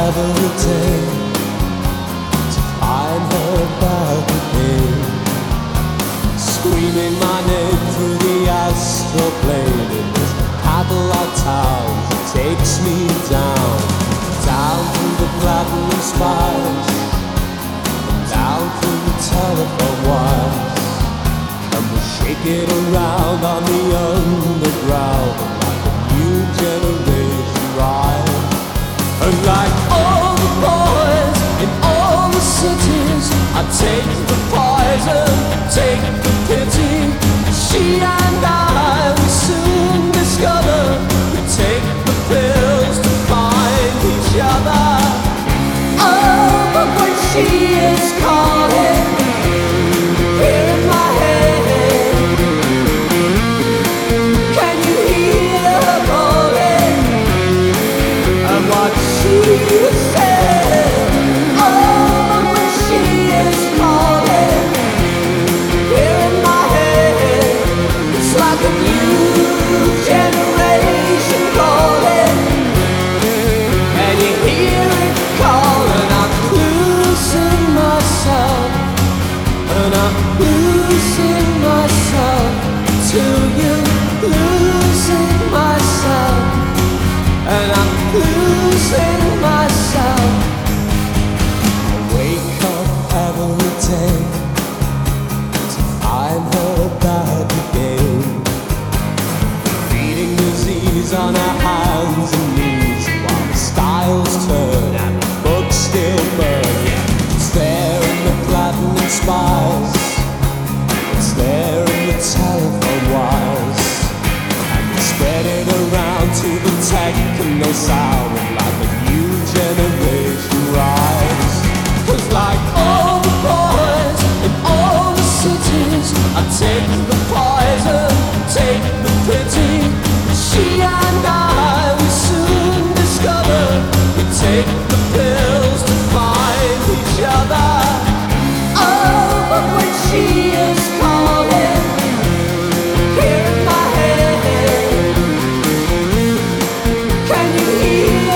every day to find her back again, screaming my name through the astral plane in this Cadillac town that takes me down, down through the platinum spires, down through the telephone wires, and we shake it around on the underground like a new generation ride. And like all the boys in all the cities, I take the poison, take the pity. She and I, we soon discover, we take the pills to find each other. Oh, but when she is calling, here in my head, can you hear her calling? And what she said, oh, but when she is calling, here in my head, it's like a new generation calling, and you hear it calling. I'm losing myself, and I'm losing myself to you, losing myself, and I'm losing myself. I wake up every day to find her back again, feeding disease on her hands and knees while the styles turn and the books still burn. Yeah, it's there in the platinum spires, it's there in the telephone wires, and we spread it around to the techno sound like a new generation rise. 'Cause like all the boys in all the cities, I take the poison, take the pity. She and I, we soon discover, we take the pills to find each other. Oh, but when she is calling, here in my head, can you hear